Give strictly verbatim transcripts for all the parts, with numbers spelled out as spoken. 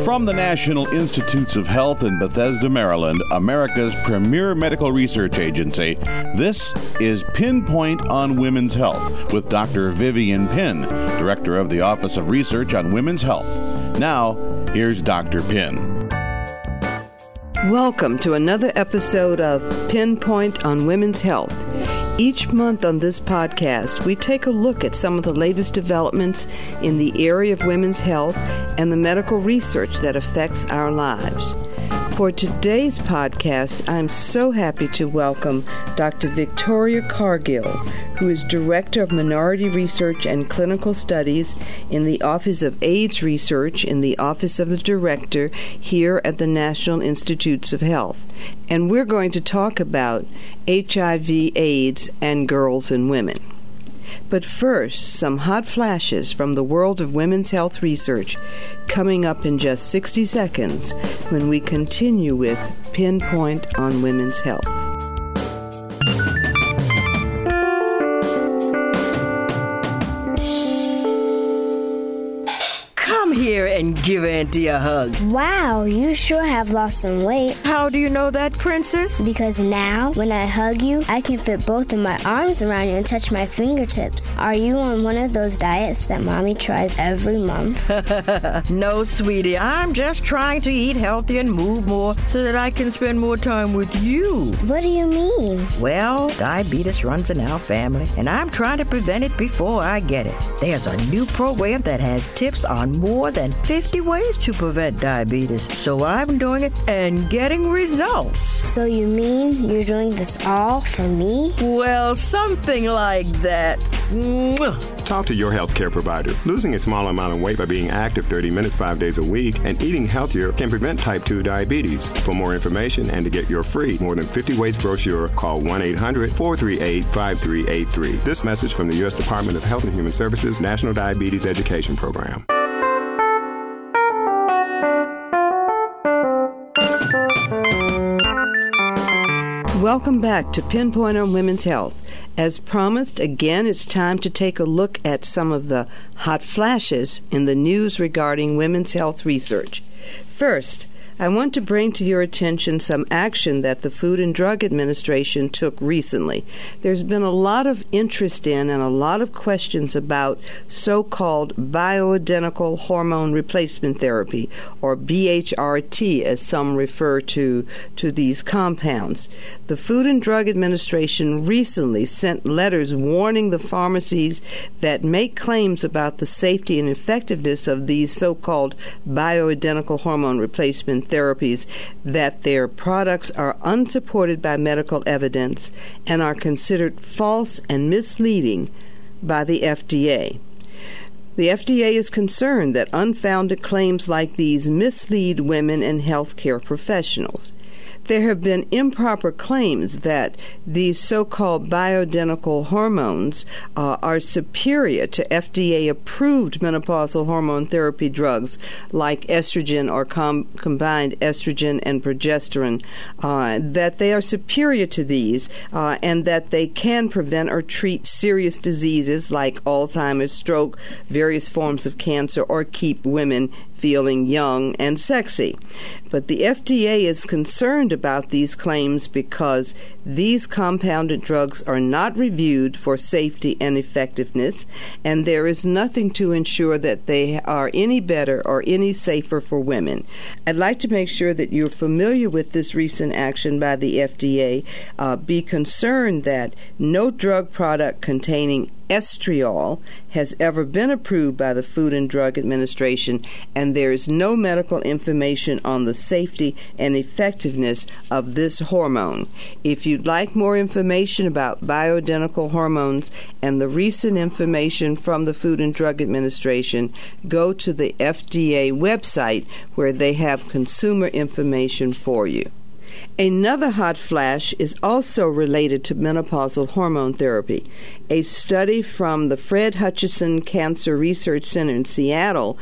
From the National Institutes of Health in Bethesda, Maryland, America's premier medical research agency, this is Pinpoint on Women's Health with Doctor Vivian Pinn, Director of the Office of Research on Women's Health. Now, here's Doctor Pinn. Welcome to another episode of Pinpoint on Women's Health. Each month on this podcast, we take a look at some of the latest developments in the area of women's health and the medical research that affects our lives. For today's podcast, I'm so happy to welcome Doctor Victoria Cargill, who is Director of Minority Research and Clinical Studies in the Office of AIDS Research in the Office of the Director here at the National Institutes of Health. And we're going to talk about H I V AIDS and girls and women. But first, some hot flashes from the world of women's health research coming up in just sixty seconds when we continue with Pinpoint on Women's Health. Here and give Auntie a hug. Wow, you sure have lost some weight. How do you know that, Princess? Because now, when I hug you, I can fit both of my arms around you and touch my fingertips. Are you on one of those diets that Mommy tries every month? No, sweetie. I'm just trying to eat healthy and move more so that I can spend more time with you. What do you mean? Well, diabetes runs in our family, and I'm trying to prevent it before I get it. There's a new program that has tips on more than fifty ways to prevent diabetes. So I'm doing it and getting results. So you mean you're doing this all for me? Well, something like that. Mwah. Talk to your healthcare provider. Losing a small amount of weight by being active thirty minutes, five days a week, and eating healthier can prevent type two diabetes. For more information and to get your free More Than fifty Ways brochure, call one eight hundred, four three eight, five three eight three. This message from the U S Department of Health and Human Services National Diabetes Education Program. Welcome back to Pinpoint on Women's Health. As promised, again, it's time to take a look at some of the hot flashes in the news regarding women's health research. First, I want to bring to your attention some action that the Food and Drug Administration took recently. There's been a lot of interest in and a lot of questions about so-called bioidentical hormone replacement therapy, or B H R T as some refer to, to these compounds. The Food and Drug Administration recently sent letters warning the pharmacies that make claims about the safety and effectiveness of these so-called bioidentical hormone replacement therapies that their products are unsupported by medical evidence and are considered false and misleading by the F D A. The F D A is concerned that unfounded claims like these mislead women and healthcare professionals. There have been improper claims that these so-called bioidentical hormones uh, are superior to F D A-approved menopausal hormone therapy drugs like estrogen or com- combined estrogen and progesterone, uh, that they are superior to these uh, and that they can prevent or treat serious diseases like Alzheimer's, stroke, various forms of cancer, or keep women feeling young and sexy. But the F D A is concerned about these claims because these compounded drugs are not reviewed for safety and effectiveness, and there is nothing to ensure that they are any better or any safer for women. I'd like to make sure that you're familiar with this recent action by the F D A. Uh, be concerned that no drug product containing estriol has ever been approved by the Food and Drug Administration, and there is no medical information on the safety and effectiveness of this hormone. If you'd like more information about bioidentical hormones and the recent information from the Food and Drug Administration, go to the F D A website where they have consumer information for you. Another hot flash is also related to menopausal hormone therapy. A study from the Fred Hutchinson Cancer Research Center in Seattle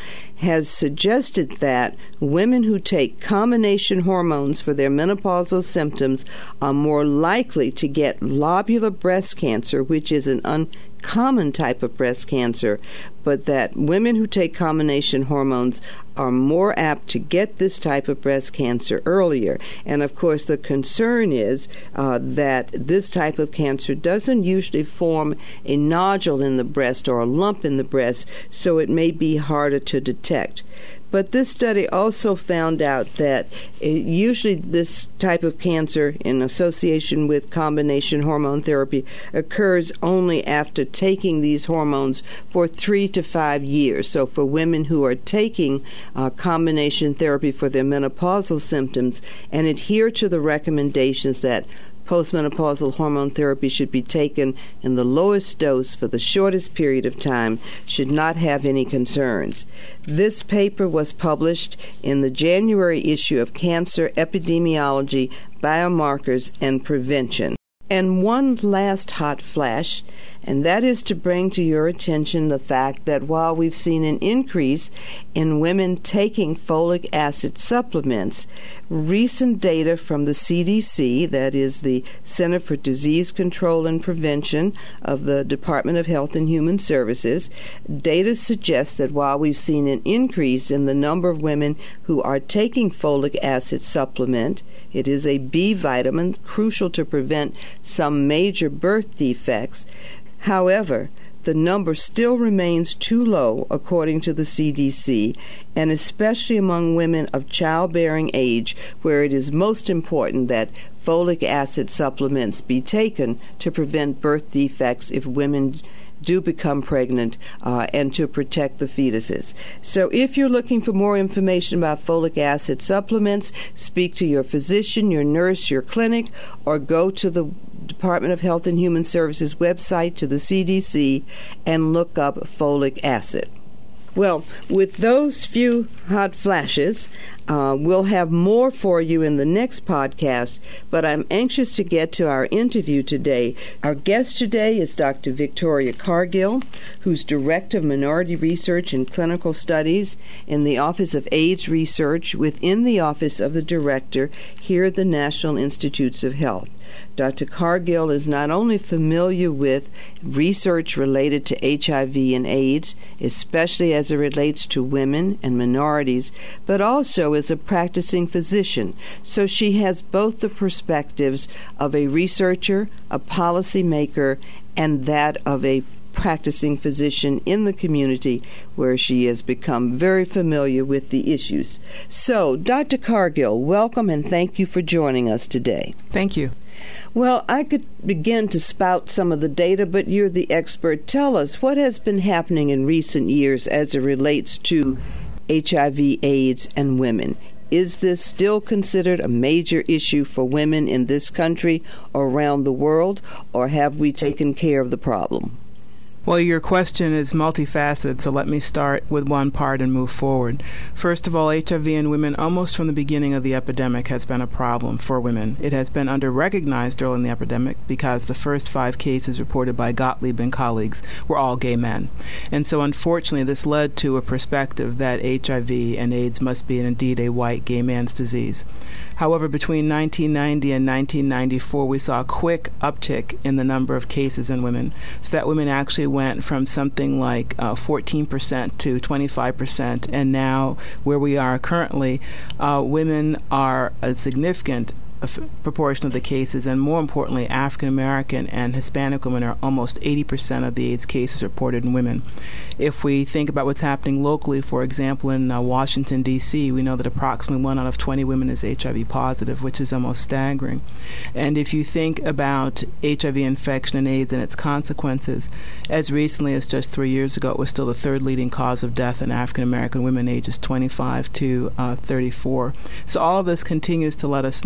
has suggested that women who take combination hormones for their menopausal symptoms are more likely to get lobular breast cancer, which is an uncommon type of breast cancer, but that women who take combination hormones are more apt to get this type of breast cancer earlier. And of course, the concern is uh, that this type of cancer doesn't usually form a nodule in the breast or a lump in the breast, so it may be harder to detect. But this study also found out that uh, usually this type of cancer in association with combination hormone therapy occurs only after taking these hormones for three to five years. So for women who are taking uh, combination therapy for their menopausal symptoms and adhere to the recommendations that postmenopausal hormone therapy should be taken in the lowest dose for the shortest period of time, should not have any concerns. This paper was published in the January issue of Cancer Epidemiology, Biomarkers, and Prevention. And one last hot flash, and that is to bring to your attention the fact that while we've seen an increase in women taking folic acid supplements, recent data from the C D C, that is the Center for Disease Control and Prevention of the Department of Health and Human Services, data suggests that while we've seen an increase in the number of women who are taking folic acid supplement, it is a B vitamin crucial to prevent some major birth defects. However, the number still remains too low, according to the C D C, and especially among women of childbearing age, where it is most important that folic acid supplements be taken to prevent birth defects if women do become pregnant uh, and to protect the fetuses. So if you're looking for more information about folic acid supplements, speak to your physician, your nurse, your clinic, or go to the Department of Health and Human Services website, to the C D C, and look up folic acid. Well, with those few hot flashes, uh, we'll have more for you in the next podcast, but I'm anxious to get to our interview today. Our guest today is Doctor Victoria Cargill, who's Director of Minority Research and Clinical Studies in the Office of AIDS Research within the Office of the Director here at the National Institutes of Health. Doctor Cargill is not only familiar with research related to H I V and AIDS, especially as it relates to women and minorities, but also is a practicing physician. So she has both the perspectives of a researcher, a policymaker, and that of a practicing physician in the community, where she has become very familiar with the issues. So, Doctor Cargill, welcome and thank you for joining us today. Thank you. Well, I could begin to spout some of the data, but you're the expert. Tell us what has been happening in recent years as it relates to H I V, AIDS, and women. Is this still considered a major issue for women in this country or around the world, or have we taken care of the problem? Well, your question is multifaceted, so let me start with one part and move forward. First of all, H I V in women, almost from the beginning of the epidemic, has been a problem for women. It has been under-recognized early in the epidemic because the first five cases reported by Gottlieb and colleagues were all gay men. And so, unfortunately, this led to a perspective that H I V and AIDS must be indeed a white gay man's disease. However, between nineteen ninety and nineteen ninety-four, we saw a quick uptick in the number of cases in women, so that women actually went from something like uh, fourteen percent to twenty-five percent, and now where we are currently, uh, women are a significant proportion of the cases, and more importantly, African American and Hispanic women are almost eighty percent of the AIDS cases reported in women. If we think about what's happening locally, for example, in uh, Washington, D C, we know that approximately one out of twenty women is H I V positive, which is almost staggering. And if you think about H I V infection and AIDS and its consequences, as recently as just three years ago, it was still the third leading cause of death in African American women ages twenty-five to thirty-four. So all of this continues to let us know that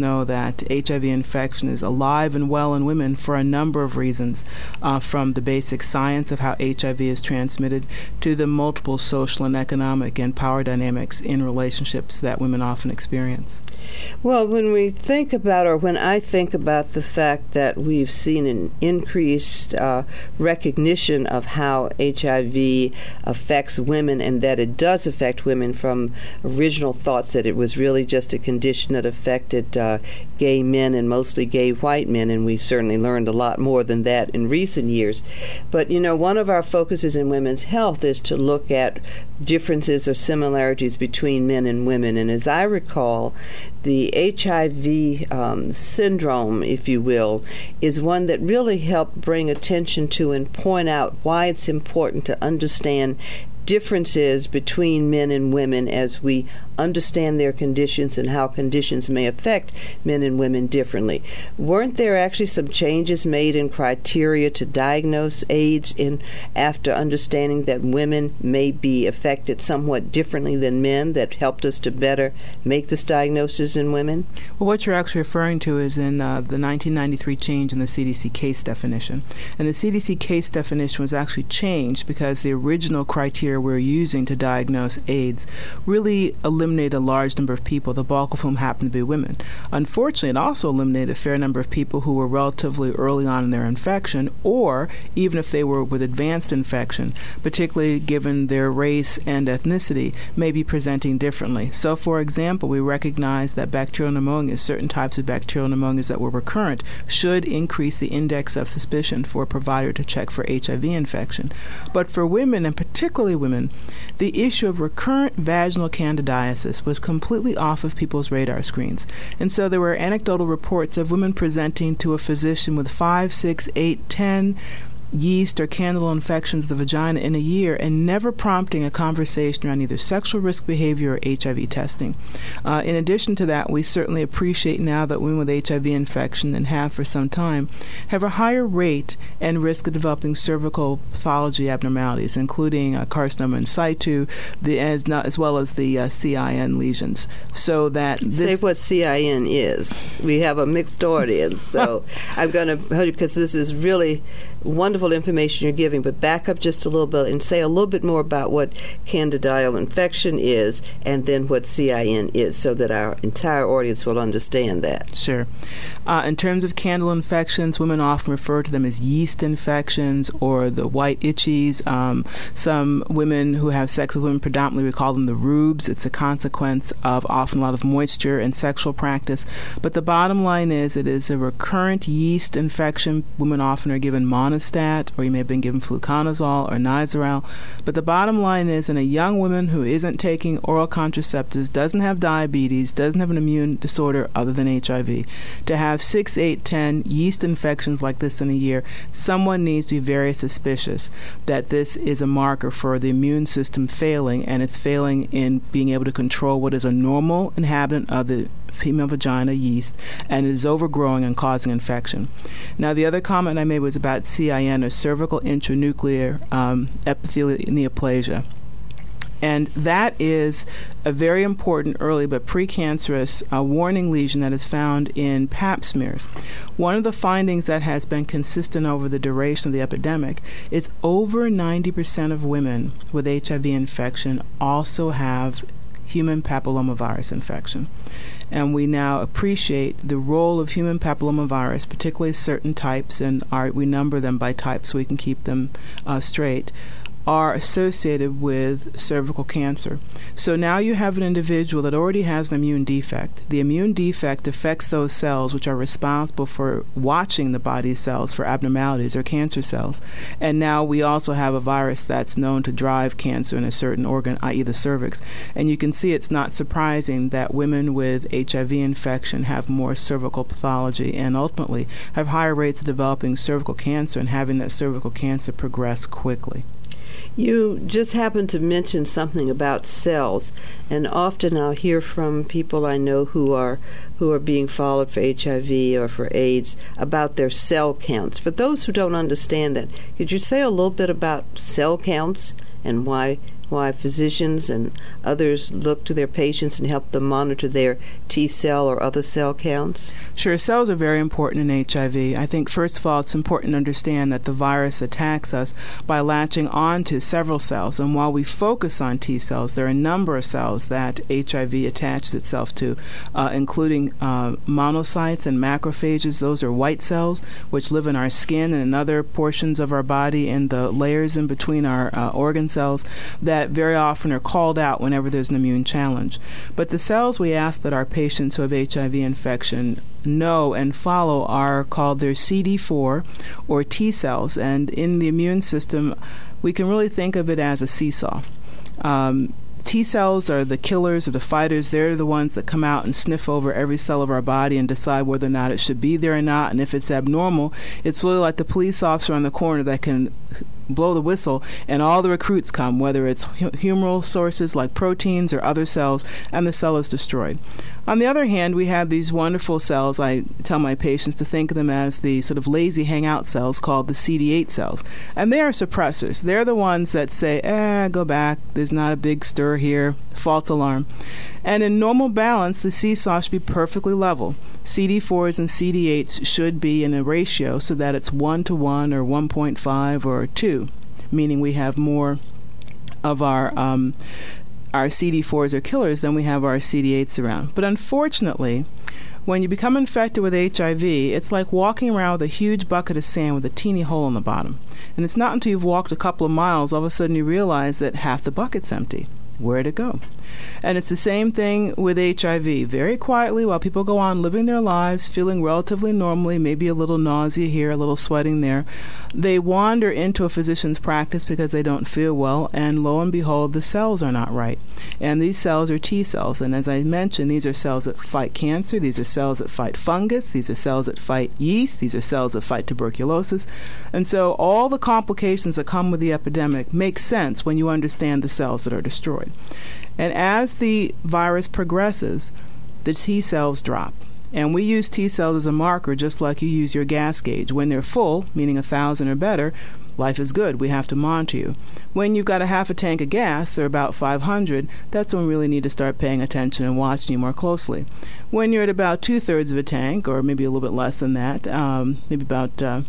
that H I V infection is alive and well in women for a number of reasons, uh, from the basic science of how H I V is transmitted to the multiple social and economic and power dynamics in relationships that women often experience. Well, when we think about, or when I think about the fact that we've seen an increased uh, recognition of how H I V affects women, and that it does affect women, from original thoughts that it was really just a condition that affected uh, gay men and mostly gay white men, and we've certainly learned a lot more than that in recent years. But, you know, one of our focuses in women's health is to look at differences or similarities between men and women. And as I recall, the H I V um, syndrome, if you will, is one that really helped bring attention to and point out why it's important to understand differences between men and women as we understand their conditions and how conditions may affect men and women differently. Weren't there actually some changes made in criteria to diagnose AIDS in after understanding that women may be affected somewhat differently than men that helped us to better make this diagnosis in women? Well, what you're actually referring to is in uh, the nineteen ninety-three change in the C D C case definition. And the C D C case definition was actually changed because the original criteria we're using to diagnose AIDS really eliminated a large number of people, the bulk of whom happened to be women. Unfortunately, it also eliminated a fair number of people who were relatively early on in their infection, or even if they were with advanced infection, particularly given their race and ethnicity, may be presenting differently. So, for example, we recognize that bacterial pneumonia, certain types of bacterial pneumonias that were recurrent, should increase the index of suspicion for a provider to check for H I V infection. But for women, and particularly women, the issue of recurrent vaginal candidiasis was completely off of people's radar screens. And so there were anecdotal reports of women presenting to a physician with five, six, eight, ten yeast or candidal infections of the vagina in a year, and never prompting a conversation around either sexual risk behavior or H I V testing. Uh, in addition to that, we certainly appreciate now that women with H I V infection, and have for some time, have a higher rate and risk of developing cervical pathology abnormalities, including uh, carcinoma in situ, the, as, not, as well as the uh, C I N lesions. So that this Say what C I N is. We have a mixed audience, so I'm going to, because this is really wonderful information you're giving, but back up just a little bit and say a little bit more about what candidial infection is and then what C I N is, so that our entire audience will understand that. Sure. Uh, in terms of candidal infections, women often refer to them as yeast infections or the white itchies. Um, some women who have sex with women, predominantly we call them the rubes. It's a consequence of often a lot of moisture and sexual practice. But the bottom line is it is a recurrent yeast infection. Women often are given Monistat, or you may have been given fluconazole or Nizoral. But the bottom line is, in a young woman who isn't taking oral contraceptives, doesn't have diabetes, doesn't have an immune disorder other than H I V, to have six, eight, ten yeast infections like this in a year, someone needs to be very suspicious that this is a marker for the immune system failing, and it's failing in being able to control what is a normal inhabitant of the female vagina, yeast, and it is overgrowing and causing infection. Now, the other comment I made was about C I N, or cervical intranuclear um, epithelial neoplasia. And that is a very important early but precancerous uh, warning lesion that is found in pap smears. One of the findings that has been consistent over the duration of the epidemic is over ninety percent of women with H I V infection also have human papillomavirus infection. And we now appreciate the role of human papillomavirus, particularly certain types, and our, we number them by type so we can keep them uh, straight, are associated with cervical cancer. So now you have an individual that already has an immune defect. The immune defect affects those cells which are responsible for watching the body's cells for abnormalities or cancer cells. And now we also have a virus that's known to drive cancer in a certain organ, that is the cervix. And you can see it's not surprising that women with H I V infection have more cervical pathology and ultimately have higher rates of developing cervical cancer and having that cervical cancer progress quickly. You just happened to mention something about cells, and often I'll hear from people I know who are who are being followed for H I V or for AIDS about their cell counts. For those who don't understand that, could you say a little bit about cell counts and why why physicians and others look to their patients and help them monitor their T cell or other cell counts? Sure. Cells are very important in H I V. I think, first of all, it's important to understand that the virus attacks us by latching onto several cells. And while we focus on T cells, there are a number of cells that H I V attaches itself to, uh, including uh, monocytes and macrophages. Those are white cells, which live in our skin and in other portions of our body and the layers in between our uh, organ cells that that very often are called out whenever there's an immune challenge. But the cells we ask that our patients who have H I V infection know and follow are called their C D four or T cells. And in the immune system, we can really think of it as a seesaw. Um, T cells are the killers or the fighters. They're the ones that come out and sniff over every cell of our body and decide whether or not it should be there or not. And if it's abnormal, it's really like the police officer on the corner that can blow the whistle and all the recruits come, whether it's humoral sources like proteins or other cells, and the cell is destroyed. On the other hand, we have these wonderful cells. I tell my patients to think of them as the sort of lazy hangout cells called the C D eight cells. And they are suppressors. They're the ones that say, eh, go back, there's not a big stir here, false alarm. And in normal balance, the seesaw should be perfectly level. C D fours and C D eights should be in a ratio so that it's one to one or one point five or two, meaning we have more of our um, our C D fours or killers than we have our C D eights around. But unfortunately, when you become infected with H I V, it's like walking around with a huge bucket of sand with a teeny hole in the bottom. And it's not until you've walked a couple of miles, all of a sudden you realize that half the bucket's empty. Where'd it go? And it's the same thing with H I V. Very quietly, while people go on living their lives, feeling relatively normally, maybe a little nausea here, a little sweating there, they wander into a physician's practice because they don't feel well, and lo and behold, the cells are not right. And these cells are T cells. And as I mentioned, these are cells that fight cancer, these are cells that fight fungus, these are cells that fight yeast, these are cells that fight tuberculosis. And so all the complications that come with the epidemic make sense when you understand the cells that are destroyed. And as the virus progresses, the T cells drop. And we use T cells as a marker just like you use your gas gauge. When they're full, meaning a thousand or better, life is good. We have to monitor you. When you've got a half a tank of gas, or about five hundred, that's when we really need to start paying attention and watching you more closely. When you're at about two-thirds of a tank, or maybe a little bit less than that, um, maybe about uh,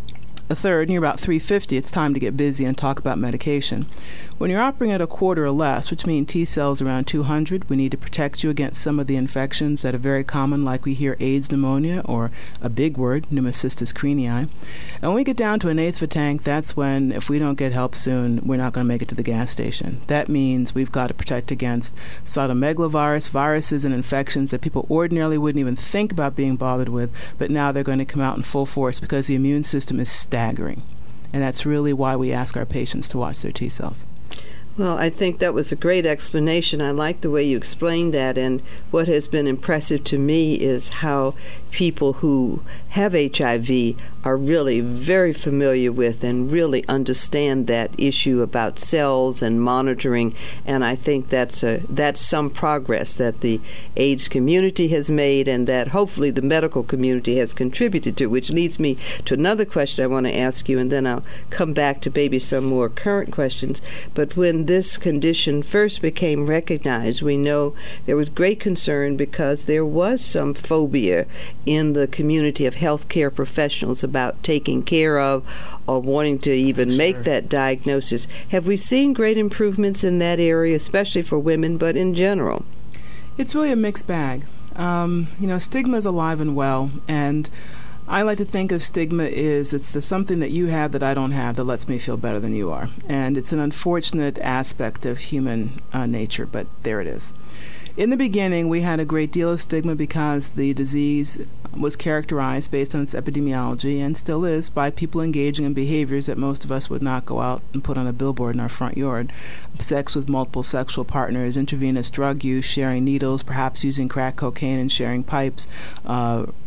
a third, and you're about three fifty, it's time to get busy and talk about medication. When you're operating at a quarter or less, which means T cells around two hundred, we need to protect you against some of the infections that are very common, like we hear AIDS pneumonia, or a big word, pneumocystis carinii. And when we get down to an eighth of a tank, that's when, if we don't get help soon, we're not going to make it to the gas station. That means we've got to protect against cytomegalovirus, viruses and infections that people ordinarily wouldn't even think about being bothered with, but now they're going to come out in full force because the immune system is staggering. And that's really why we ask our patients to watch their T cells. Well, I think that was a great explanation. I like the way you explained that. And what has been impressive to me is how people who have H I V are really very familiar with and really understand that issue about cells and monitoring. And I think that's a that's some progress that the AIDS community has made and that hopefully the medical community has contributed to, which leads me to another question I want to ask you, and then I'll come back to maybe some more current questions. But when this condition first became recognized, we know there was great concern because there was some phobia in the community of healthcare professionals about taking care of or wanting to even sure. make that diagnosis. Have we seen great improvements in that area, especially for women, but in general? It's really a mixed bag. Um, you know, stigma is alive and well, and I like to think of stigma is it's the something that you have that I don't have that lets me feel better than you are. And it's an unfortunate aspect of human uh, nature, but there it is. In the beginning, we had a great deal of stigma because the disease was characterized based on its epidemiology and still is by people engaging in behaviors that most of us would not go out and put on a billboard in our front yard. Sex with multiple sexual partners, intravenous drug use, sharing needles, perhaps using crack cocaine and sharing pipes, uh,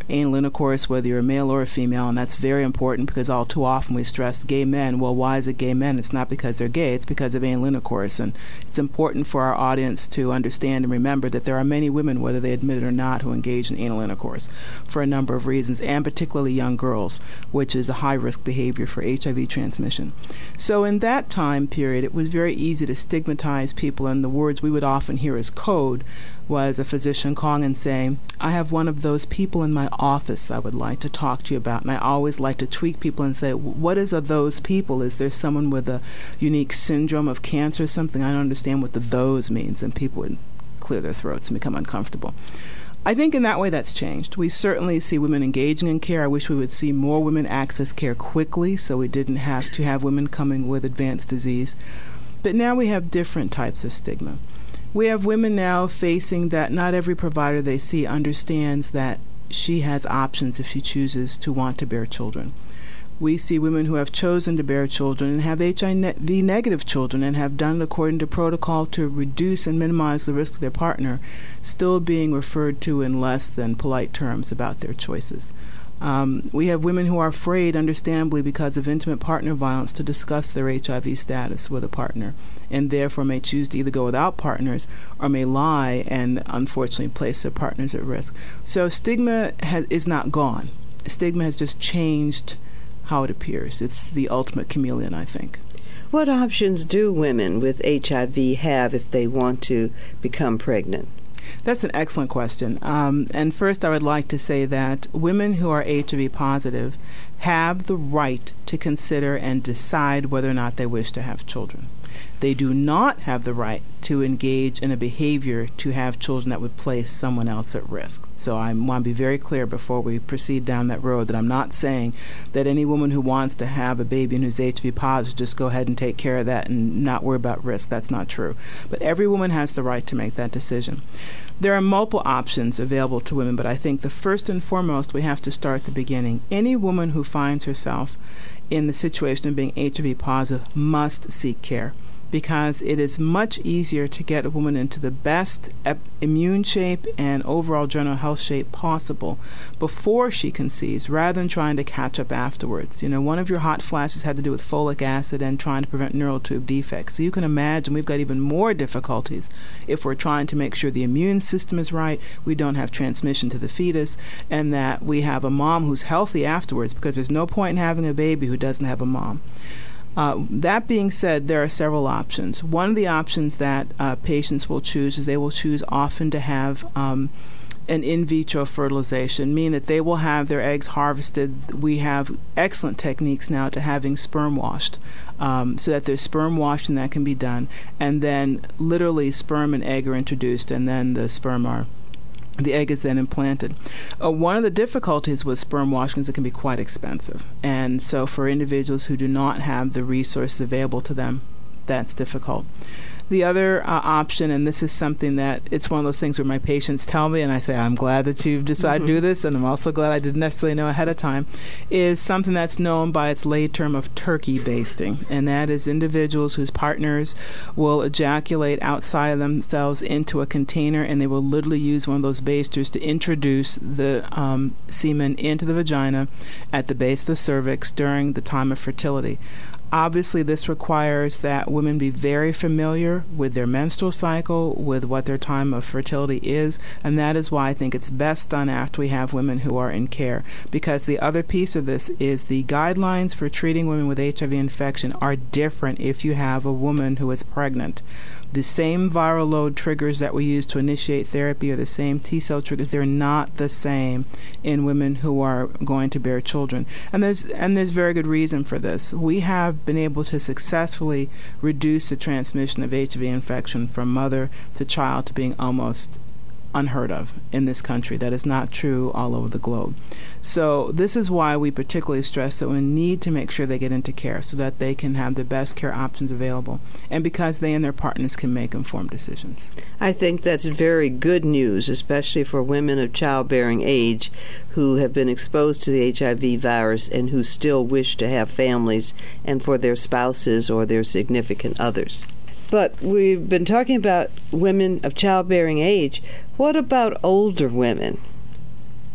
anal intercourse, whether you're a male or a female, and that's very important because all too often we stress gay men. Well, why is it gay men? It's not because they're gay, it's because of anal intercourse. And it's important for our audience to understand and remember that there are many women, whether they admit it or not, who engage in anal intercourse for a number of reasons, and particularly young girls, which is a high-risk behavior for H I V transmission. So in that time period, it was very easy to stigmatize people, and the words we would often hear as code was a physician calling and saying, I have one of those people in my office I would like to talk to you about. And I always like to tweak people and say, what is of those people? Is there someone with a unique syndrome of cancer or something? I don't understand what the those means. And people would clear their throats and become uncomfortable. I think in that way that's changed. We certainly see women engaging in care. I wish we would see more women access care quickly so we didn't have to have women coming with advanced disease. But now we have different types of stigma. We have women now facing that not every provider they see understands that she has options if she chooses to want to bear children. We see women who have chosen to bear children and have H I V negative children and have done it according to protocol to reduce and minimize the risk of their partner, still being referred to in less than polite terms about their choices. Um, we have women who are afraid, understandably, because of intimate partner violence, to discuss their H I V status with a partner, and therefore may choose to either go without partners or may lie and unfortunately place their partners at risk. So stigma has, is not gone. Stigma has just changed how it appears. It's the ultimate chameleon, I think. What options do women with H I V have if they want to become pregnant? That's an excellent question. Um, and first, I would like to say that women who are H I V positive have the right to consider and decide whether or not they wish to have children. They do not have the right to engage in a behavior to have children that would place someone else at risk. So I want to be very clear before we proceed down that road that I'm not saying that any woman who wants to have a baby and who's H I V positive just go ahead and take care of that and not worry about risk. That's not true. But every woman has the right to make that decision. There are multiple options available to women, but I think the first and foremost we have to start at the beginning. Any woman who finds herself in the situation of being H I V positive must seek care, because it is much easier to get a woman into the best ep- immune shape and overall general health shape possible before she conceives, rather than trying to catch up afterwards. You know, one of your hot flashes had to do with folic acid and trying to prevent neural tube defects. So you can imagine we've got even more difficulties if we're trying to make sure the immune system is right, we don't have transmission to the fetus, and that we have a mom who's healthy afterwards, because there's no point in having a baby who doesn't have a mom. Uh, that being said, there are several options. One of the options that uh, patients will choose is they will choose often to have um, an in vitro fertilization, meaning that they will have their eggs harvested. We have excellent techniques now to having sperm washed, um, so that there's sperm washing that can be done, and then literally sperm and egg are introduced, and then the sperm are The egg is then implanted. Uh, one of the difficulties with sperm washing is it can be quite expensive. And so for individuals who do not have the resources available to them, that's difficult. The other uh, option, and this is something that it's one of those things where my patients tell me, and I say, I'm glad that you've decided mm-hmm. to do this, and I'm also glad I didn't necessarily know ahead of time, is something that's known by its lay term of turkey basting. And that is individuals whose partners will ejaculate outside of themselves into a container, and they will literally use one of those basters to introduce the um, semen into the vagina at the base of the cervix during the time of fertility. Obviously, this requires that women be very familiar with their menstrual cycle, with what their time of fertility is, and that is why I think it's best done after we have women who are in care. Because the other piece of this is the guidelines for treating women with H I V infection are different if you have a woman who is pregnant. The same viral load triggers that we use to initiate therapy are the same T-cell triggers. They're not the same in women who are going to bear children. And there's and there's very good reason for this. We have been able to successfully reduce the transmission of H I V infection from mother to child to being almost unheard of in this country. That is not true all over the globe. So this is why we particularly stress that we need to make sure they get into care so that they can have the best care options available, and because they and their partners can make informed decisions. I think that's very good news, especially for women of childbearing age who have been exposed to the H I V virus and who still wish to have families, and for their spouses or their significant others. But we've been talking about women of childbearing age. What about older women?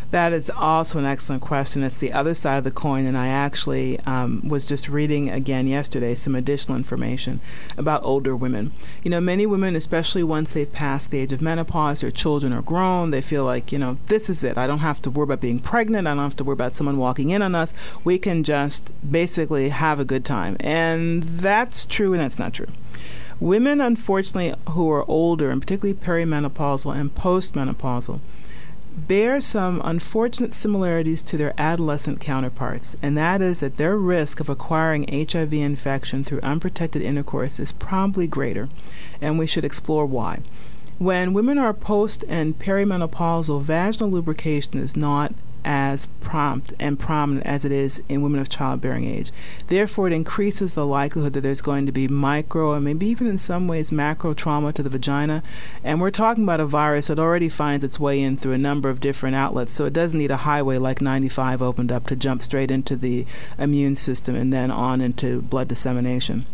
That is also an excellent question. It's the other side of the coin, and I actually um, was just reading again yesterday some additional information about older women. You know, many women, especially once they've passed the age of menopause, their children are grown, they feel like, you know, this is it. I don't have to worry about being pregnant. I don't have to worry about someone walking in on us. We can just basically have a good time. And that's true, and that's not true. Women, unfortunately, who are older, and particularly perimenopausal and postmenopausal, bear some unfortunate similarities to their adolescent counterparts, and that is that their risk of acquiring H I V infection through unprotected intercourse is probably greater, and we should explore why. When women are post and perimenopausal, vaginal lubrication is not as prompt and prominent as it is in women of childbearing age. Therefore, it increases the likelihood that there's going to be micro and maybe even in some ways macro trauma to the vagina. And we're talking about a virus that already finds its way in through a number of different outlets, so it doesn't need a highway like ninety-five opened up to jump straight into the immune system and then on into blood dissemination.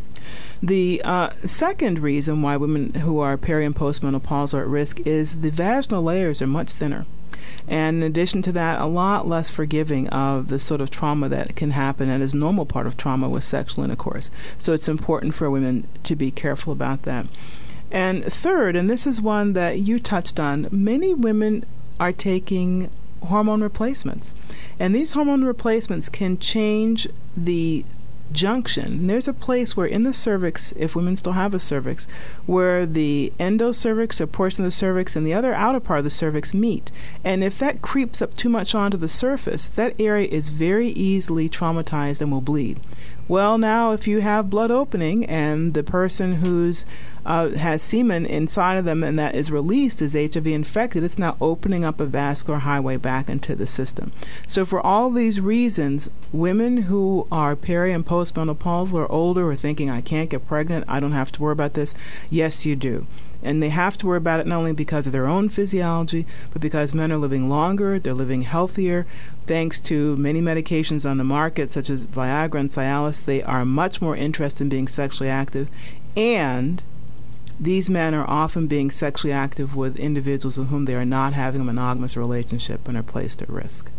The uh, second reason why women who are peri and postmenopausal are at risk is the vaginal layers are much thinner. And in addition to that, a lot less forgiving of the sort of trauma that can happen and is normal part of trauma with sexual intercourse. So it's important for women to be careful about that. And third, and this is one that you touched on, many women are taking hormone replacements. And these hormone replacements can change the junction. And there's a place where in the cervix, if women still have a cervix, where the endocervix or portion of the cervix and the other outer part of the cervix meet. And if that creeps up too much onto the surface, that area is very easily traumatized and will bleed. Well, now, if you have blood opening and the person who's uh, has semen inside of them and that is released is H I V infected, it's now opening up a vascular highway back into the system. So for all these reasons, women who are peri and postmenopausal or older or thinking, I can't get pregnant, I don't have to worry about this, yes, you do. And they have to worry about it not only because of their own physiology, but because men are living longer, they're living healthier. Thanks to many medications on the market, such as Viagra and Cialis, they are much more interested in being sexually active. And these men are often being sexually active with individuals with whom they are not having a monogamous relationship and are placed at risk.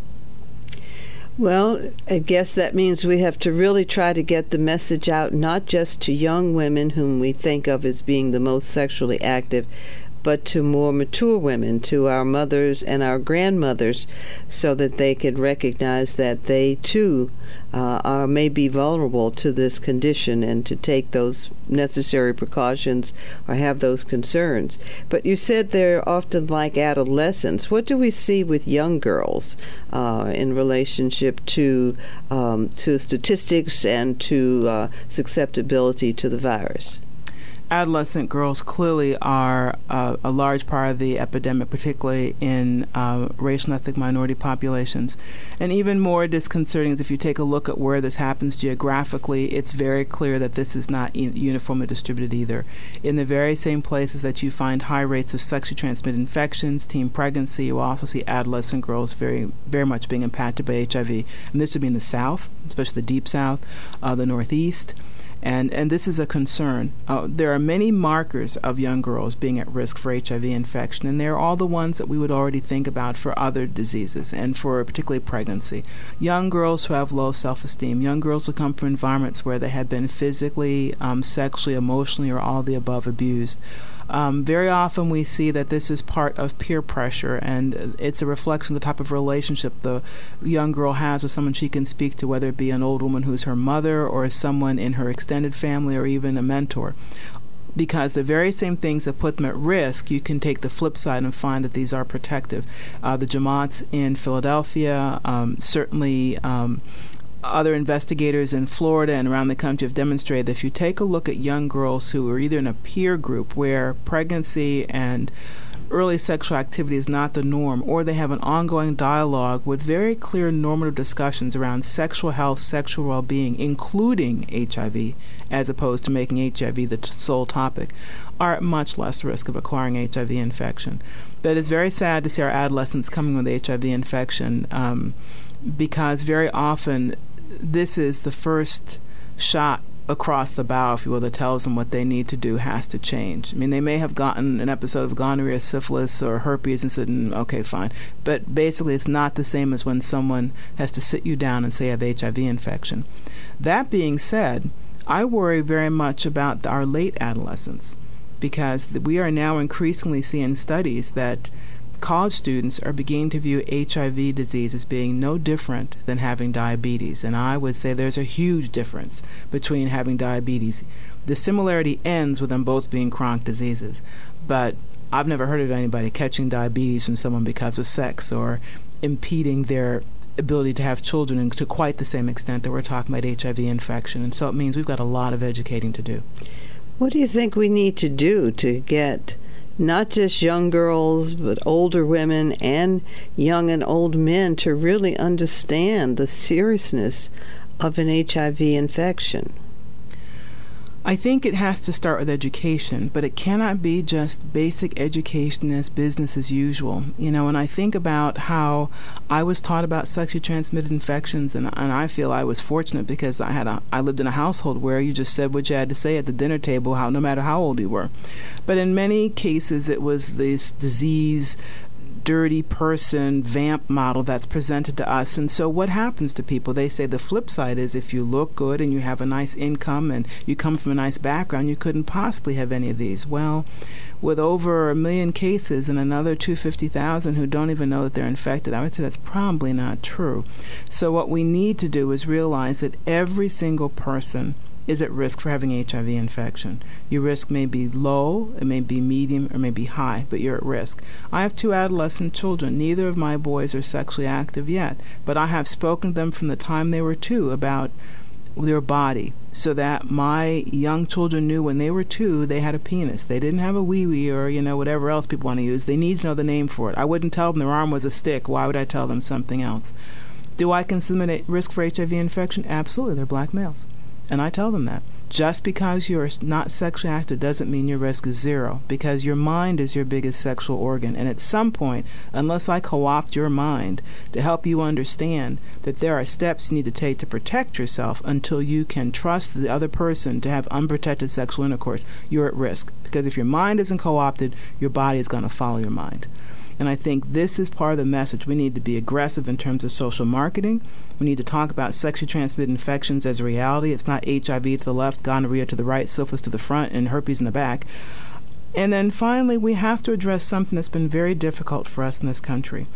Well, I guess that means we have to really try to get the message out, not just to young women whom we think of as being the most sexually active, but to more mature women, to our mothers and our grandmothers, so that they can recognize that they too uh, are may be vulnerable to this condition and to take those necessary precautions or have those concerns. But you said they're often like adolescents. What do we see with young girls uh, in relationship to um, to statistics and to uh, susceptibility to the virus? Adolescent girls clearly are uh, a large part of the epidemic, particularly in uh, racial and ethnic minority populations. And even more disconcerting is if you take a look at where this happens geographically, it's very clear that this is not un- uniformly distributed either. In the very same places that you find high rates of sexually transmitted infections, teen pregnancy, you also see adolescent girls very, very much being impacted by H I V. And this would be in the South, especially the Deep South, uh, the Northeast. And and this is a concern. Uh, there are many markers of young girls being at risk for H I V infection, and they're all the ones that we would already think about for other diseases and for particularly pregnancy. Young girls who have low self-esteem, young girls who come from environments where they have been physically, um, sexually, emotionally, or all of the above abused. Um, very often we see that this is part of peer pressure, and it's a reflection of the type of relationship the young girl has with someone she can speak to, whether it be an old woman who's her mother or someone in her extended family or even a mentor. Because the very same things that put them at risk, you can take the flip side and find that these are protective. Uh, the Jamaats in Philadelphia, um, certainly um, other investigators in Florida and around the country have demonstrated that if you take a look at young girls who are either in a peer group where pregnancy and early sexual activity is not the norm, or they have an ongoing dialogue with very clear normative discussions around sexual health, sexual well-being, including H I V, as opposed to making H I V the t- sole topic, are at much less risk of acquiring H I V infection. But it's very sad to see our adolescents coming with H I V infection um, because very often this is the first shot across the bow, if you will, that tells them what they need to do has to change. I mean, they may have gotten an episode of gonorrhea, syphilis, or herpes and said, mm, okay, fine. But basically, it's not the same as when someone has to sit you down and say you have H I V infection. That being said, I worry very much about our late adolescents, because we are now increasingly seeing studies that college students are beginning to view H I V disease as being no different than having diabetes. And I would say there's a huge difference between having diabetes. The similarity ends with them both being chronic diseases. But I've never heard of anybody catching diabetes from someone because of sex or impeding their ability to have children to quite the same extent that we're talking about H I V infection. And so it means we've got a lot of educating to do. What do you think we need to do to get not just young girls, but older women and young and old men to really understand the seriousness of an H I V infection? I think it has to start with education, but it cannot be just basic education as business as usual. You know, and I think about how I was taught about sexually transmitted infections, and, and I feel I was fortunate because I had a I lived in a household where you just said what you had to say at the dinner table, how no matter how old you were. But in many cases, it was this disease, dirty person vamp model that's presented to us. And so what happens to people? They say the flip side is if you look good and you have a nice income and you come from a nice background, you couldn't possibly have any of these. Well, with over a million cases and another two hundred fifty thousand who don't even know that they're infected, I would say that's probably not true. So what we need to do is realize that every single person is at risk for having H I V infection. Your risk may be low, it may be medium, or may be high, but you're at risk. I have two adolescent children. Neither of my boys are sexually active yet, but I have spoken to them from the time they were two about their body, so that my young children knew when they were two they had a penis. They didn't have a wee-wee or, you know, whatever else people want to use. They need to know the name for it. I wouldn't tell them their arm was a stick. Why would I tell them something else? Do I consider them at risk for H I V infection? Absolutely. They're black males. And I tell them that. Just because you're not sexually active doesn't mean your risk is zero, because your mind is your biggest sexual organ. And at some point, unless I co-opt your mind to help you understand that there are steps you need to take to protect yourself until you can trust the other person to have unprotected sexual intercourse, you're at risk. Because if your mind isn't co-opted, your body is going to follow your mind. And I think this is part of the message. We need to be aggressive in terms of social marketing. We need to talk about sexually transmitted infections as a reality. It's not H I V to the left, gonorrhea to the right, syphilis to the front, and herpes in the back. And then finally, we have to address something that's been very difficult for us in this country.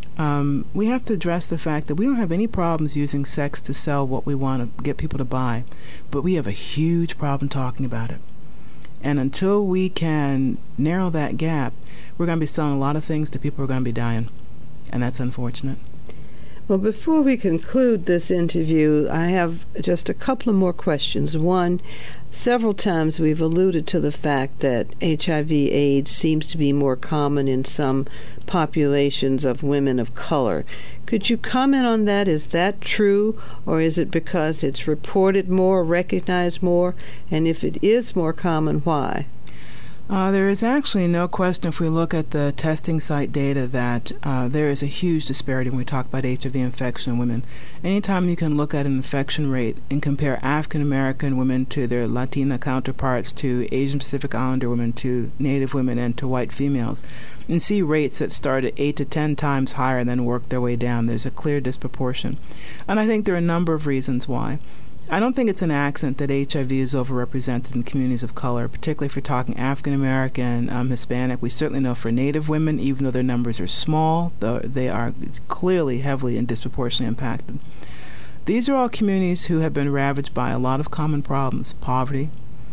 Um, we have to address the fact that we don't have any problems using sex to sell what we want to get people to buy, but we have a huge problem talking about it. And until we can narrow that gap, we're going to be selling a lot of things to people who are going to be dying. And that's unfortunate. Well, before we conclude this interview, I have just a couple of more questions. One, several times we've alluded to the fact that H I V AIDS seems to be more common in some populations of women of color. Could you comment on that? Is that true, or is it because it's reported more, recognized more? And if it is more common, why? Uh, there is actually no question, if we look at the testing site data, that uh, there is a huge disparity when we talk about H I V infection in women. Anytime you can look at an infection rate and compare African American women to their Latina counterparts, to Asian Pacific Islander women, to Native women, and to white females, and see rates that start at eight to ten times higher and then work their way down, there's a clear disproportion. And I think there are a number of reasons why. I don't think it's an accident that H I V is overrepresented in communities of color, particularly if you're talking African American, um, Hispanic. We certainly know for Native women, even though their numbers are small, though they are clearly heavily and disproportionately impacted. These are all communities who have been ravaged by a lot of common problems: poverty,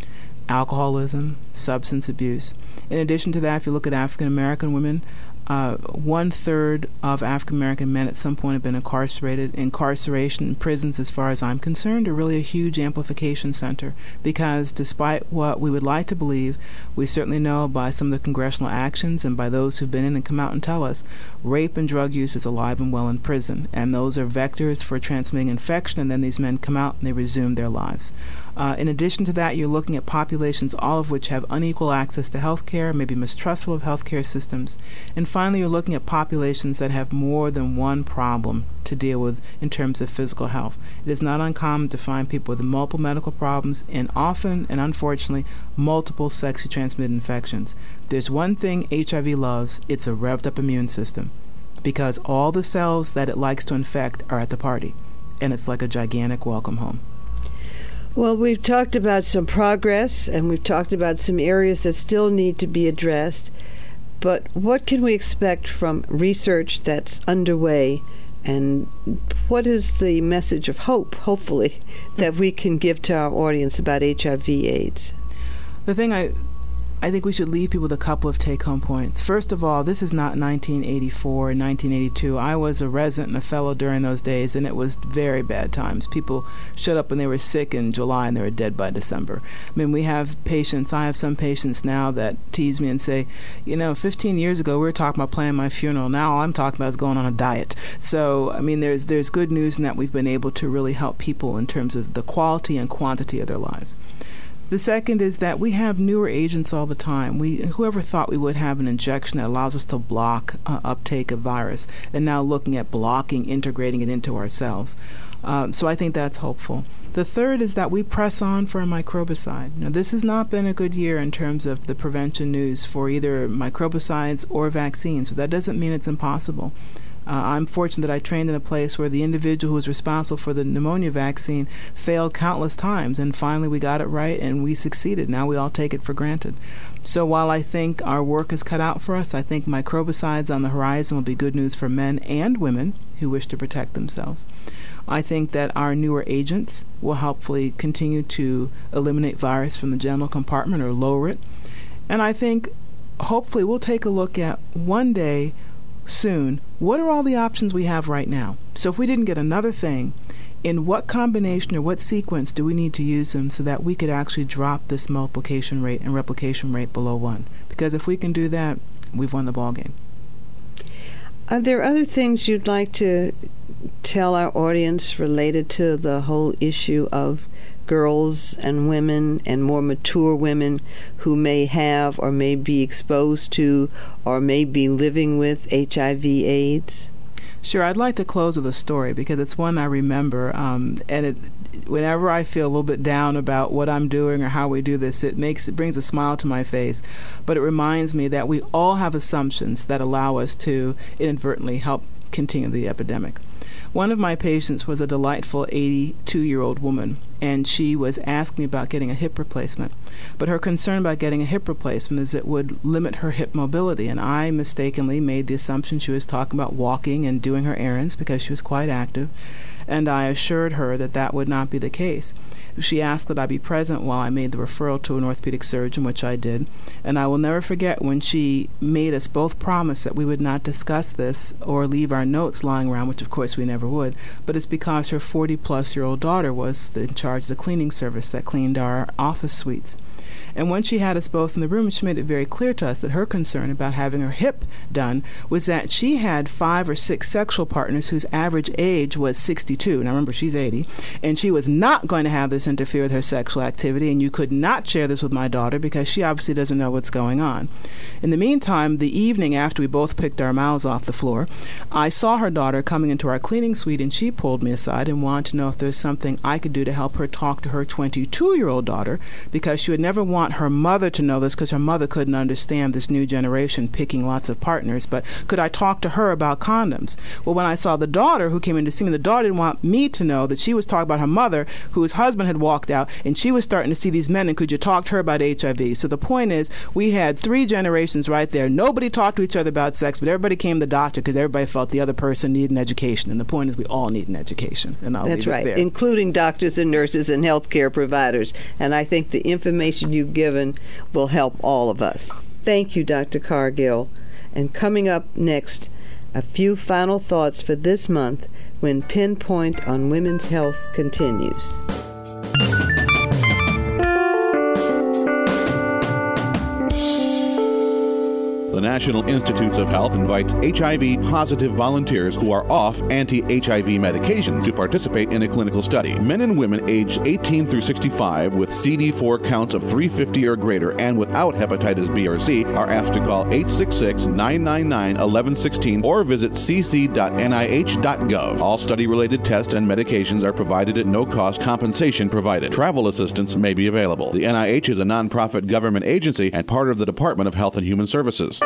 alcoholism, substance abuse. In addition to that, if you look at African American women, Uh, one-third of African-American men at some point have been incarcerated. Incarceration in prisons, as far as I'm concerned, are really a huge amplification center, because despite what we would like to believe, we certainly know by some of the congressional actions and by those who've been in and come out and tell us, rape and drug use is alive and well in prison, and those are vectors for transmitting infection, and then these men come out and they resume their lives. Uh, in addition to that, you're looking at populations, all of which have unequal access to health care, maybe mistrustful of health care systems. And finally, finally, you're looking at populations that have more than one problem to deal with in terms of physical health. It is not uncommon to find people with multiple medical problems and often, and unfortunately, multiple sexually transmitted infections. There's one thing H I V loves, it's a revved up immune system, because all the cells that it likes to infect are at the party, and it's like a gigantic welcome home. Well, we've talked about some progress, and we've talked about some areas that still need to be addressed. But what can we expect from research that's underway, and what is the message of hope, hopefully, that we can give to our audience about H I V AIDS? The thing I I think we should leave people with a couple of take-home points. First of all, this is not nineteen eighty-four, nineteen eighty-two. I was a resident and a fellow during those days, and it was very bad times. People showed up when they were sick in July, and they were dead by December. I mean, we have patients, I have some patients now that tease me and say, you know, fifteen years ago, we were talking about planning my funeral. Now all I'm talking about is going on a diet. So, I mean, there's there's good news in that we've been able to really help people in terms of the quality and quantity of their lives. The second is that we have newer agents all the time. We, whoever thought we would have an injection that allows us to block uh, uptake of virus, and now looking at blocking, integrating it into our cells. Um, so I think that's hopeful. The third is that we press on for a microbicide. Now, this has not been a good year in terms of the prevention news for either microbicides or vaccines, but that doesn't mean it's impossible. Uh, I'm fortunate that I trained in a place where the individual who was responsible for the pneumonia vaccine failed countless times, and finally we got it right and we succeeded. Now we all take it for granted. So while I think our work is cut out for us, I think microbicides on the horizon will be good news for men and women who wish to protect themselves. I think that our newer agents will hopefully continue to eliminate virus from the genital compartment or lower it. And I think hopefully we'll take a look at one day soon, what are all the options we have right now? So if we didn't get another thing, in what combination or what sequence do we need to use them so that we could actually drop this multiplication rate and replication rate below one? Because if we can do that, we've won the ball game. Are there other things you'd like to tell our audience related to the whole issue of girls and women and more mature women who may have or may be exposed to or may be living with H I V AIDS? Sure, I'd like to close with a story because it's one I remember, um, and it, whenever I feel a little bit down about what I'm doing or how we do this, it makes it brings a smile to my face. But it reminds me that we all have assumptions that allow us to inadvertently help continue the epidemic. One of my patients was a delightful eighty-two-year-old woman, and she was asking me about getting a hip replacement. But her concern about getting a hip replacement is it would limit her hip mobility, and I mistakenly made the assumption she was talking about walking and doing her errands because she was quite active, and I assured her that that would not be the case. She asked that I be present while I made the referral to an orthopedic surgeon, which I did, and I will never forget when she made us both promise that we would not discuss this or leave our notes lying around, which of course we never would, but it's because her forty-plus-year-old daughter was in charge of the cleaning service that cleaned our office suites. And when she had us both in the room, she made it very clear to us that her concern about having her hip done was that she had five or six sexual partners whose average age was sixty-two. Now remember, she's eighty. And she was not going to have this interfere with her sexual activity, and you could not share this with my daughter because she obviously doesn't know what's going on. In the meantime, the evening after we both picked our mouths off the floor, I saw her daughter coming into our cleaning suite, and she pulled me aside and wanted to know if there's something I could do to help her talk to her twenty-two-year-old daughter, because she would never want her mother to know this because her mother couldn't understand this new generation picking lots of partners. But could I talk to her about condoms? Well, when I saw the daughter who came in to see me, the daughter didn't want me to know that she was talking about her mother whose husband had walked out, and she was starting to see these men, and could you talk to her about H I V? So the point is, we had three generations right there. Nobody talked to each other about sex, but everybody came to the doctor because everybody felt the other person needed an education. And the point is, we all need an education. And I'll That's leave right, it there. including doctors and nurses and healthcare providers. And I think the information you've given will help all of us. Thank you, Doctor Cargill. And coming up next, a few final thoughts for this month when Pinpoint on Women's Health continues. The National Institutes of Health invites H I V-positive volunteers who are off anti-H I V medications to participate in a clinical study. Men and women aged eighteen through sixty-five with C D four counts of three fifty or greater and without hepatitis B or C are asked to call eight six six, nine nine nine, one one one six or visit c c dot n i h dot gov. All study-related tests and medications are provided at no cost, compensation provided. Travel assistance may be available. The N I H is a nonprofit government agency and part of the Department of Health and Human Services.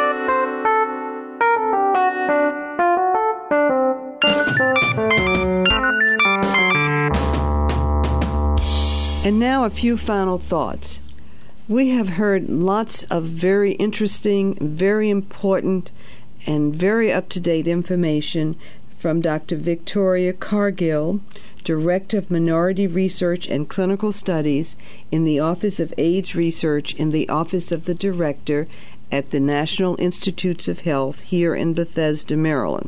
And now a few final thoughts. We have heard lots of very interesting, very important, and very up-to-date information from Doctor Victoria Cargill, Director of Minority Research and Clinical Studies in the Office of AIDS Research in the Office of the Director at the National Institutes of Health here in Bethesda, Maryland.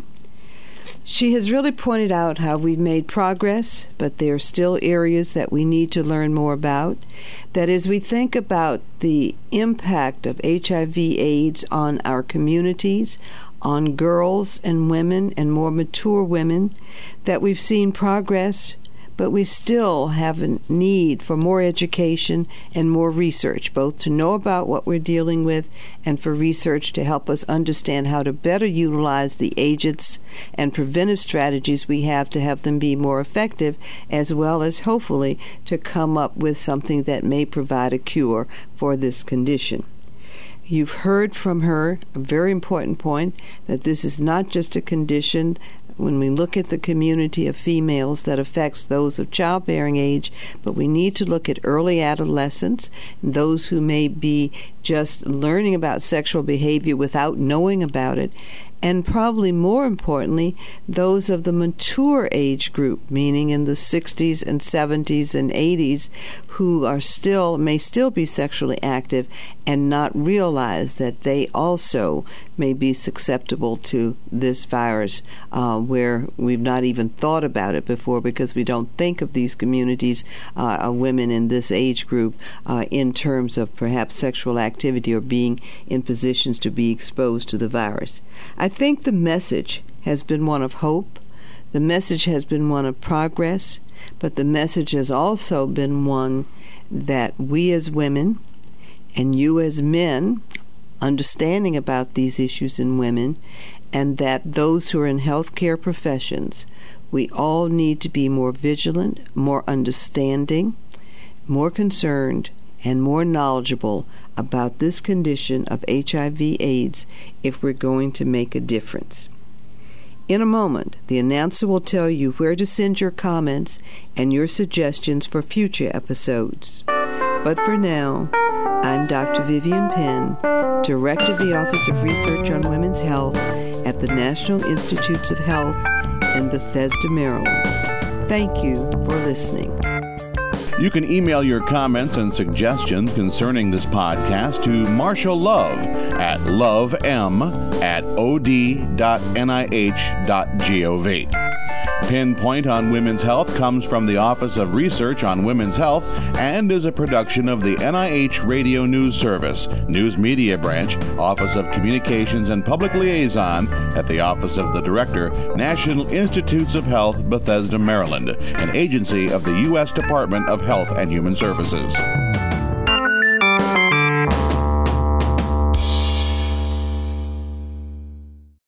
She has really pointed out how we've made progress, but there are still areas that we need to learn more about. That as we think about the impact of H I V AIDS on our communities, on girls and women and more mature women, that we've seen progress, but we still have a need for more education and more research, both to know about what we're dealing with and for research to help us understand how to better utilize the agents and preventive strategies we have to have them be more effective, as well as hopefully to come up with something that may provide a cure for this condition. You've heard from her a very important point, that this is not just a condition when we look at the community of females that affects those of childbearing age, but we need to look at early adolescents, those who may be just learning about sexual behavior without knowing about it, and probably more importantly, those of the mature age group, meaning in the sixties and seventies and eighties, who are still, may still be sexually active and not realize that they also may be susceptible to this virus, uh, where we've not even thought about it before because we don't think of these communities uh, of women in this age group uh, in terms of perhaps sexual activity or being in positions to be exposed to the virus. I think the message has been one of hope. The message has been one of progress, but the message has also been one that we as women and you as men, understanding about these issues in women, and that those who are in healthcare professions, we all need to be more vigilant, more understanding, more concerned, and more knowledgeable about this condition of H I V AIDS if we're going to make a difference. In a moment, the announcer will tell you where to send your comments and your suggestions for future episodes. But for now, I'm Doctor Vivian Penn, Director of the Office of Research on Women's Health at the National Institutes of Health in Bethesda, Maryland. Thank you for listening. You can email your comments and suggestions concerning this podcast to Marshall Love at lovem at od dot n i h dot gov. Pinpoint on Women's Health comes from the Office of Research on Women's Health and is a production of the N I H Radio News Service, News Media Branch, Office of Communications and Public Liaison at the Office of the Director, National Institutes of Health, Bethesda, Maryland, an agency of the U S Department of Health and Human Services.